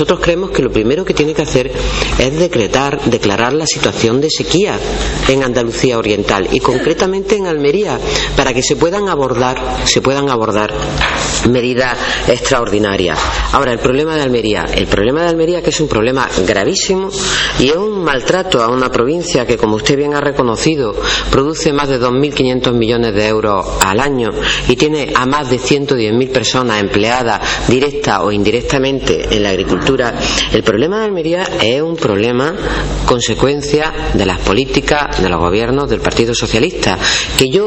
Nosotros creemos que lo primero que tiene que hacer es declarar la situación de sequía en Andalucía Oriental y concretamente en Almería, para que se puedan abordar medidas extraordinarias. Ahora, el problema de Almería que es un problema gravísimo y es un maltrato a una provincia que, como usted bien ha reconocido, produce más de 2.500 millones de euros al año y tiene a más de 110.000 personas empleadas directa o indirectamente en la agricultura. El problema de Almería es un problema consecuencia de las políticas de los gobiernos del Partido Socialista, que yo